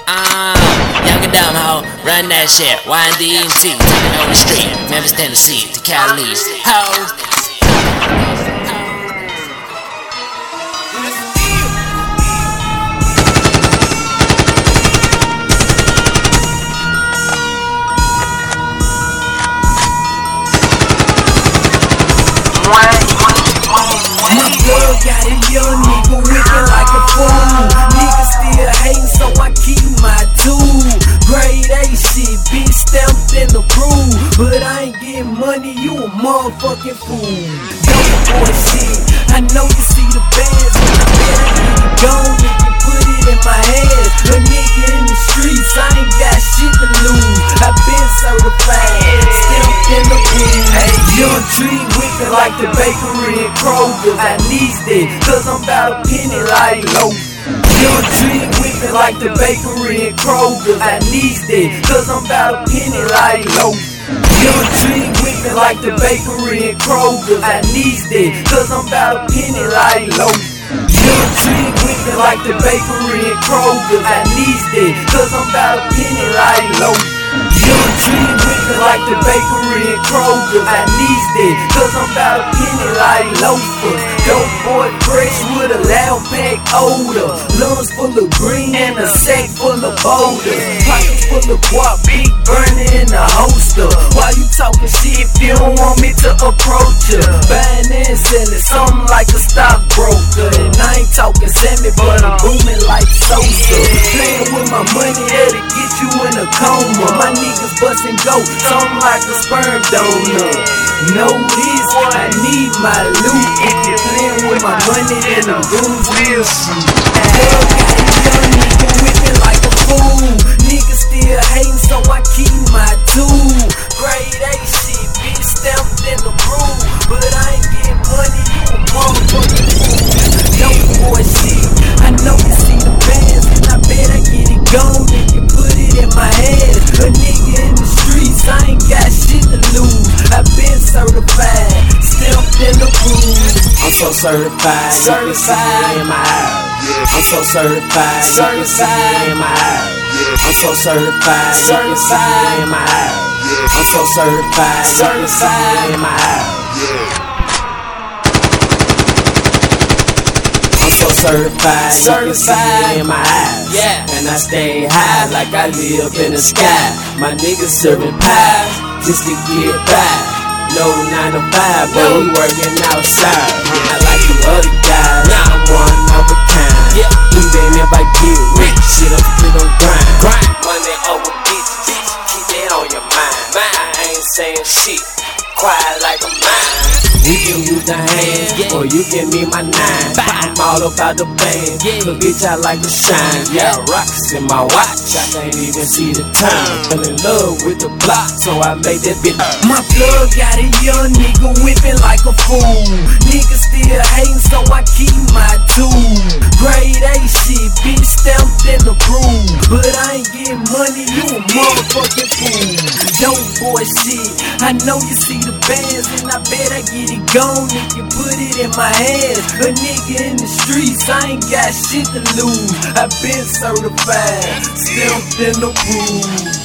Young and dumb hoe, run that shit. YNDMC, taking on the street. Memphis, Tennessee, to Cali. Ho. My plug got a young nigga whipping like a fool. Niggas still hating, so I keep my tool. Grade A shit, bitch stamped in the groove. But I ain't getting money, you a motherfucking fool. Dope boy shit, I know you see the bands, but I better get it gone if you put it in my hands. A nigga in the streets, I ain't got shit to lose. I been certified, stamped in the groove. Hey, young tree whipping like the bakery and Kroger's. I need that, cause I'm about a penny like loaf. Young tree whipping like the bakery and Kroger's. I need that, cause I'm about a penny like loaf. Young tree whipping like the bakery and Kroger's. I need that, cause I'm about a penny like loaf. Young tree whipping like the bakery and Kroger's. I need that, cause I'm about a penny like loaf. Young tree whipping like the bakery and Kroger's. I need that, cause I'm about a penny like loafers. Dope boy fresh with a loud pack odor. Lungs full of green and a sack full of boulders. Pockets full of guap, big burner in the holster. Why you talking shit if you don't want me to approach ya? Buying and selling something like a stockbroker. And I ain't talking Sammy, but I'm booming like Sosa. Playing with my money, that'll get you in a coma. My niggas bustin' go, something like a sperm donor. Know this, I need my loot. If you playin' with my money, then them goons will shoot. Got a young nigga whipping like a fool. Niggas still hating, so I keep my tool. Grade A shit, bitch stamped in the groove. But I ain't getting money, you a motherfucking fool. Dope boy shit, I know you see the bands, and I bet I get it gone if you put it in my hands. A nigga in the streets, I ain't got shit to lose. I been certified, stamped in the groove. I'm so certified, you can see it in my eyes. I'm so certified, you can see it in my eyes. I'm so certified, you can see it in my eyes. I'm so certified, you can see it in my eyes. I'm so certified, you can see it in my eyes. And I stay high like I live in the sky. My niggas serving pies just to get by. No 9 to 5, but we working outside. Not like you other guys, I'm one of a kind. Even if I get rich, shit I'm still on grind. Money over bitches, keep that on your mind. I ain't saying shit, quiet like a mind. You can use the hand, or you give me my 9. I'm all about the band, cause bitch I like to shine. Yeah, rocks in my watch, I can't even see the time. Fell in love with the block, so I made that bitch. My plug got a young nigga whipping like a fool. Niggas still hating, so I keep my tool. Grade A shit, bitch stamped in the groove. But I ain't getting money, you a motherfucking fool. Dope boy shit, I know you see the bands, and I bet I get it gone if you put it in my hands. A nigga in the streets, I ain't got shit to lose. I been certified, stamped in the groove.